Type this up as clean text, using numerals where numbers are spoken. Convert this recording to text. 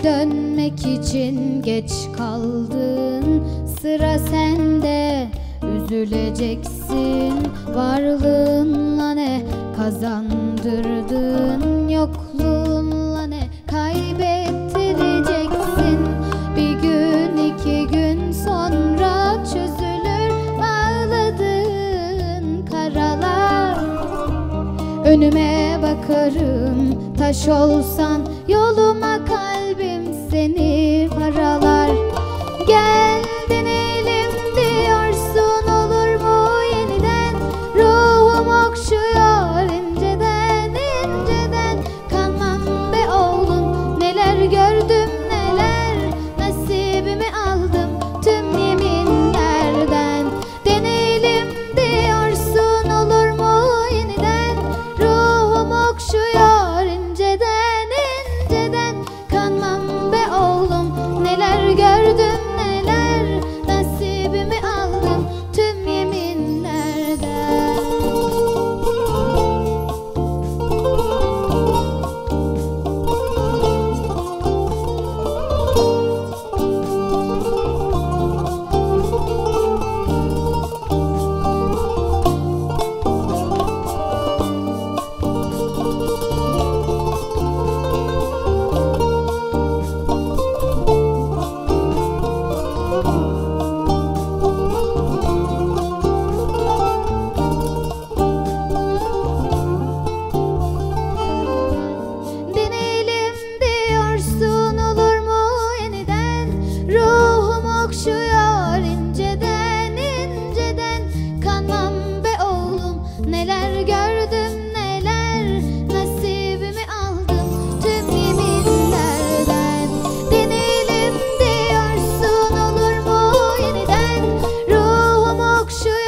dönmek için geç kaldın. Sıra sende, üzüleceksin. Varlığınla ne kazandırdın, yokluğunla ne kaybettireceksin. Bir gün iki gün sonra çözülür bağladığın karalar. Önüme bakarım, taş olsan yoluma kalbim seni paralar. Gel deneyelim diyorsun, olur mu yeniden? Ruhum okşuyor inceden inceden. Kanmam be oğlum, neler gördüm neler. Nasibimi aldım tüm yeminlerden. Deneyelim diyorsun, olur mu yeniden? Ruhum okşuyor inceden inceden. Kanmam be oğlum, neler gördüm neler. Nasibimi aldım tüm yeminlerden. Deneyelim diyorsun, olur mu yeniden? Ruhum okşuyor inceden inceden. Kanmam be oğlum, neler gördüm neler. Nasibimi aldım tüm yeminlerden. Deneyelim diyorsun, olur mu yeniden? Ruhum okşuyor